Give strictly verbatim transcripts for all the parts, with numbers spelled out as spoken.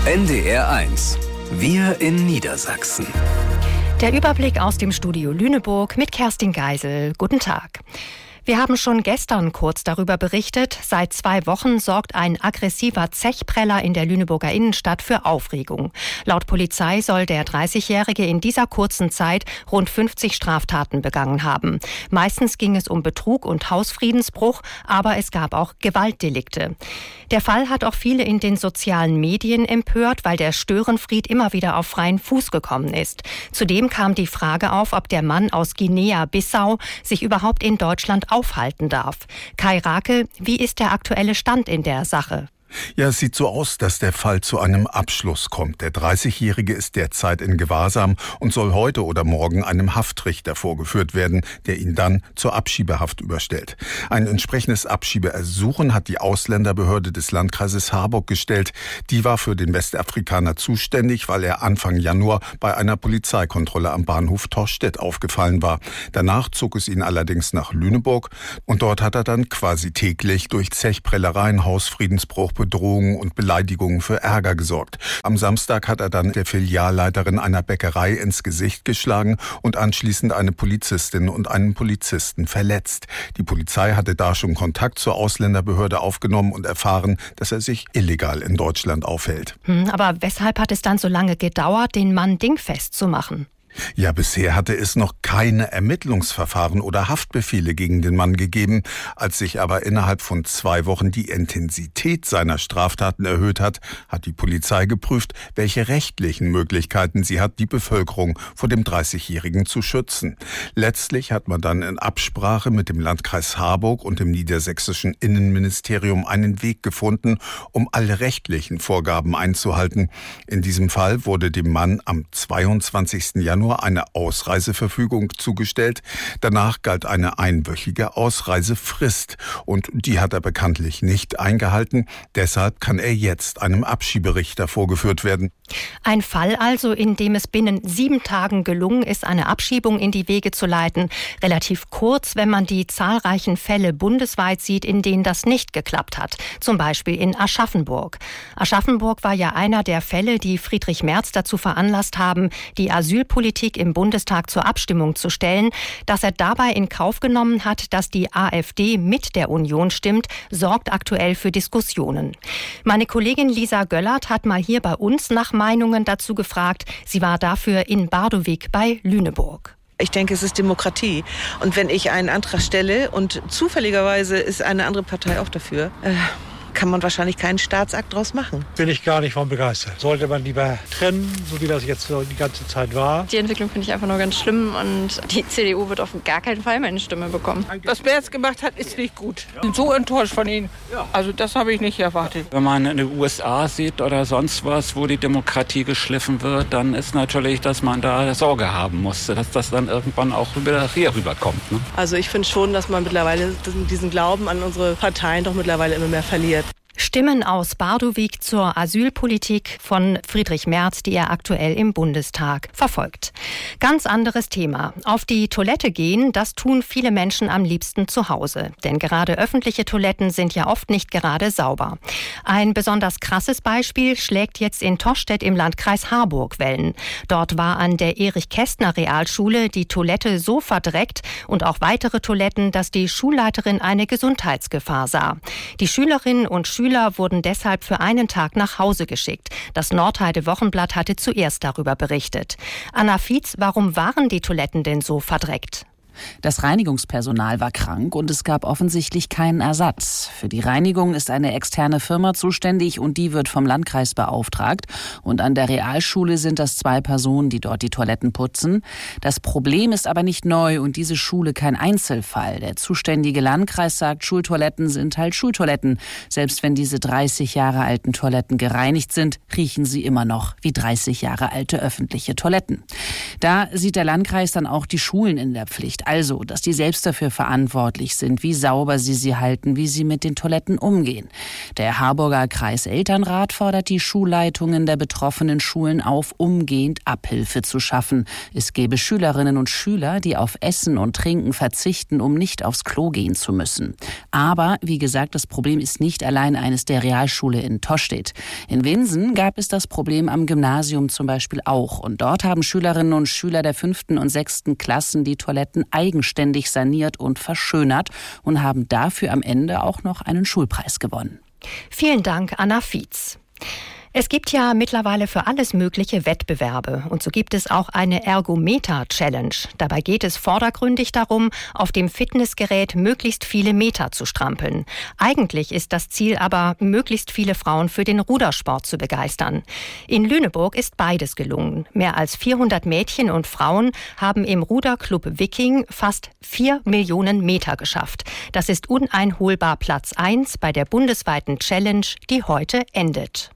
N D R eins. Wir in Niedersachsen. Der Überblick aus dem Studio Lüneburg mit Kerstin Geisel. Guten Tag. Wir haben schon gestern kurz darüber berichtet. Seit zwei Wochen sorgt ein aggressiver Zechpreller in der Lüneburger Innenstadt für Aufregung. Laut Polizei soll der dreißigjährige in dieser kurzen Zeit rund fünfzig Straftaten begangen haben. Meistens ging es um Betrug und Hausfriedensbruch, aber es gab auch Gewaltdelikte. Der Fall hat auch viele in den sozialen Medien empört, weil der Störenfried immer wieder auf freien Fuß gekommen ist. Zudem kam die Frage auf, ob der Mann aus Guinea-Bissau sich überhaupt in Deutschland aufhalten darf. Kai Rake, wie ist der aktuelle Stand in der Sache? Ja, es sieht so aus, dass der Fall zu einem Abschluss kommt. Der dreißigjährige ist derzeit in Gewahrsam und soll heute oder morgen einem Haftrichter vorgeführt werden, der ihn dann zur Abschiebehaft überstellt. Ein entsprechendes Abschiebeersuchen hat die Ausländerbehörde des Landkreises Harburg gestellt. Die war für den Westafrikaner zuständig, weil er Anfang Januar bei einer Polizeikontrolle am Bahnhof Torstedt aufgefallen war. Danach zog es ihn allerdings nach Lüneburg und dort hat er dann quasi täglich durch Zechprellereien, Hausfriedensbruch, Bedrohungen und Beleidigungen für Ärger gesorgt. Am Samstag hat er dann der Filialleiterin einer Bäckerei ins Gesicht geschlagen und anschließend eine Polizistin und einen Polizisten verletzt. Die Polizei hatte da schon Kontakt zur Ausländerbehörde aufgenommen und erfahren, dass er sich illegal in Deutschland aufhält. Hm, aber weshalb hat es dann so lange gedauert, den Mann dingfest zu machen? Ja, bisher hatte es noch keine Ermittlungsverfahren oder Haftbefehle gegen den Mann gegeben. Als sich aber innerhalb von zwei Wochen die Intensität seiner Straftaten erhöht hat, hat die Polizei geprüft, welche rechtlichen Möglichkeiten sie hat, die Bevölkerung vor dem dreißigjährigen zu schützen. Letztlich hat man dann in Absprache mit dem Landkreis Harburg und dem niedersächsischen Innenministerium einen Weg gefunden, um alle rechtlichen Vorgaben einzuhalten. In diesem Fall wurde dem Mann am zweiundzwanzigsten Januar eine Ausreiseverfügung zugestellt. Danach galt eine einwöchige Ausreisefrist und die hat er bekanntlich nicht eingehalten. Deshalb kann er jetzt einem Abschieberichter vorgeführt werden. Ein Fall also, in dem es binnen sieben Tagen gelungen ist, eine Abschiebung in die Wege zu leiten. Relativ kurz, wenn man die zahlreichen Fälle bundesweit sieht, in denen das nicht geklappt hat. Zum Beispiel in Aschaffenburg. Aschaffenburg war ja einer der Fälle, die Friedrich Merz dazu veranlasst haben, die Asylpolitik im Bundestag zur Abstimmung zu stellen. Dass er dabei in Kauf genommen hat, dass die AfD mit der Union stimmt, sorgt aktuell für Diskussionen. Meine Kollegin Lisa Göllert hat mal hier bei uns nach Meinungen dazu gefragt. Sie war dafür in Bardowig bei Lüneburg. Ich denke, es ist Demokratie. Und wenn ich einen Antrag stelle und zufälligerweise ist eine andere Partei auch dafür, äh, kann man wahrscheinlich keinen Staatsakt draus machen. Bin ich gar nicht von begeistert. Sollte man lieber trennen, so wie das jetzt so die ganze Zeit war. Die Entwicklung finde ich einfach nur ganz schlimm und die C D U wird auf gar keinen Fall meine Stimme bekommen. Was Merz gemacht hat, ist nicht gut. Ich bin so enttäuscht von ihm. Also das habe ich nicht erwartet. Wenn man in den U S A sieht oder sonst was, wo die Demokratie geschliffen wird, dann ist natürlich, dass man da Sorge haben muss, dass das dann irgendwann auch wieder hier rüberkommt. Ne? Also ich finde schon, dass man mittlerweile diesen Glauben an unsere Parteien doch mittlerweile immer mehr verliert. Stimmen aus Bardowig zur Asylpolitik von Friedrich Merz, die er aktuell im Bundestag verfolgt. Ganz anderes Thema. Auf die Toilette gehen, das tun viele Menschen am liebsten zu Hause. Denn gerade öffentliche Toiletten sind ja oft nicht gerade sauber. Ein besonders krasses Beispiel schlägt jetzt in Torstedt im Landkreis Harburg Wellen. Dort war an der Erich-Kästner-Realschule die Toilette so verdreckt und auch weitere Toiletten, dass die Schulleiterin eine Gesundheitsgefahr sah. Die Schülerinnen und Schüler Schüler wurden deshalb für einen Tag nach Hause geschickt. Das Nordheide-Wochenblatt hatte zuerst darüber berichtet. Anna Fietz, warum waren die Toiletten denn so verdreckt? Das Reinigungspersonal war krank und es gab offensichtlich keinen Ersatz. Für die Reinigung ist eine externe Firma zuständig und die wird vom Landkreis beauftragt. Und an der Realschule sind das zwei Personen, die dort die Toiletten putzen. Das Problem ist aber nicht neu und diese Schule kein Einzelfall. Der zuständige Landkreis sagt, Schultoiletten sind halt Schultoiletten. Selbst wenn diese dreißig Jahre alten Toiletten gereinigt sind, riechen sie immer noch wie dreißig Jahre alte öffentliche Toiletten. Da sieht der Landkreis dann auch die Schulen in der Pflicht. Also, dass die selbst dafür verantwortlich sind, wie sauber sie sie halten, wie sie mit den Toiletten umgehen. Der Harburger Kreiselternrat fordert die Schulleitungen der betroffenen Schulen auf, umgehend Abhilfe zu schaffen. Es gäbe Schülerinnen und Schüler, die auf Essen und Trinken verzichten, um nicht aufs Klo gehen zu müssen. Aber, wie gesagt, das Problem ist nicht allein eines der Realschule in Tostedt. In Winsen gab es das Problem am Gymnasium zum Beispiel auch. Und dort haben Schülerinnen und Schüler der fünften und sechsten Klassen die Toiletten eigenständig saniert und verschönert und haben dafür am Ende auch noch einen Schulpreis gewonnen. Vielen Dank, Anna Fietz. Es gibt ja mittlerweile für alles mögliche Wettbewerbe und so gibt es auch eine Ergometer-Challenge. Dabei geht es vordergründig darum, auf dem Fitnessgerät möglichst viele Meter zu strampeln. Eigentlich ist das Ziel aber, möglichst viele Frauen für den Rudersport zu begeistern. In Lüneburg ist beides gelungen. Mehr als vierhundert Mädchen und Frauen haben im Ruderclub Viking fast vier Millionen Meter geschafft. Das ist uneinholbar Platz eins bei der bundesweiten Challenge, die heute endet.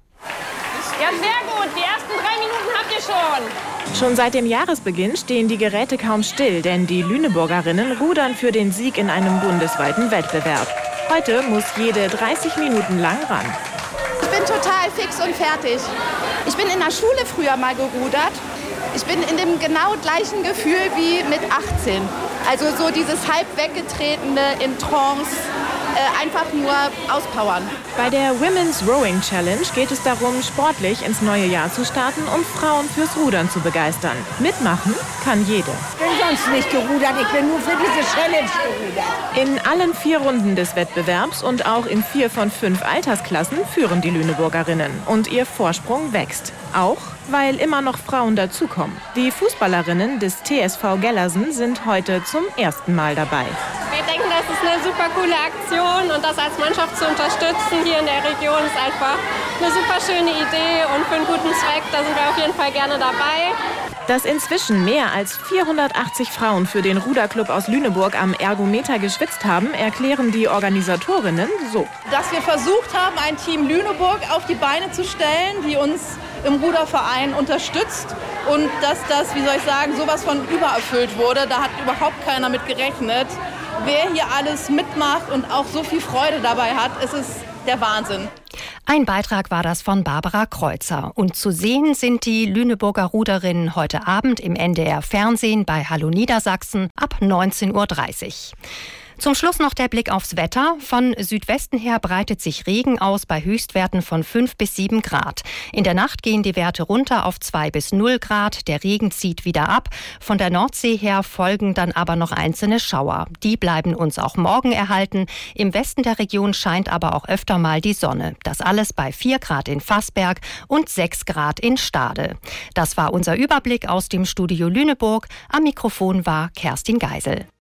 Ja, sehr gut. Die ersten drei Minuten habt ihr schon. Schon seit dem Jahresbeginn stehen die Geräte kaum still, denn die Lüneburgerinnen rudern für den Sieg in einem bundesweiten Wettbewerb. Heute muss jede dreißig Minuten lang ran. Ich bin total fix und fertig. Ich bin in der Schule früher mal gerudert. Ich bin in dem genau gleichen Gefühl wie mit achtzehn. Also so dieses halb weggetretene in Trance. Äh, einfach nur auspowern. Bei der Women's Rowing Challenge geht es darum, sportlich ins neue Jahr zu starten und Frauen fürs Rudern zu begeistern. Mitmachen kann jede. Ich bin sonst nicht gerudert, ich bin nur für diese Challenge gerudert. In allen vier Runden des Wettbewerbs und auch in vier von fünf Altersklassen führen die Lüneburgerinnen. Und ihr Vorsprung wächst. Auch weil immer noch Frauen dazukommen. Die Fußballerinnen des T S V Gellersen sind heute zum ersten Mal dabei. Wir denken, das ist eine super coole Aktion und das als Mannschaft zu unterstützen hier in der Region ist einfach eine super schöne Idee und für einen guten Zweck, da sind wir auf jeden Fall gerne dabei. Dass inzwischen mehr als vierhundertachtzig Frauen für den Ruderclub aus Lüneburg am Ergometer geschwitzt haben, erklären die Organisatorinnen so. Dass wir versucht haben, ein Team Lüneburg auf die Beine zu stellen, die uns im Ruderverein unterstützt und dass das, wie soll ich sagen, sowas von übererfüllt wurde. Da hat überhaupt keiner mit gerechnet. Wer hier alles mitmacht und auch so viel Freude dabei hat, es ist der Wahnsinn. Ein Beitrag war das von Barbara Kreuzer. Und zu sehen sind die Lüneburger Ruderinnen heute Abend im N D R Fernsehen bei Hallo Niedersachsen ab neunzehn Uhr dreißig. Zum Schluss noch der Blick aufs Wetter. Von Südwesten her breitet sich Regen aus bei Höchstwerten von fünf bis sieben Grad. In der Nacht gehen die Werte runter auf zwei bis null Grad. Der Regen zieht wieder ab. Von der Nordsee her folgen dann aber noch einzelne Schauer. Die bleiben uns auch morgen erhalten. Im Westen der Region scheint aber auch öfter mal die Sonne. Das alles bei vier Grad in Fassberg und sechs Grad in Stade. Das war unser Überblick aus dem Studio Lüneburg. Am Mikrofon war Kerstin Geisel.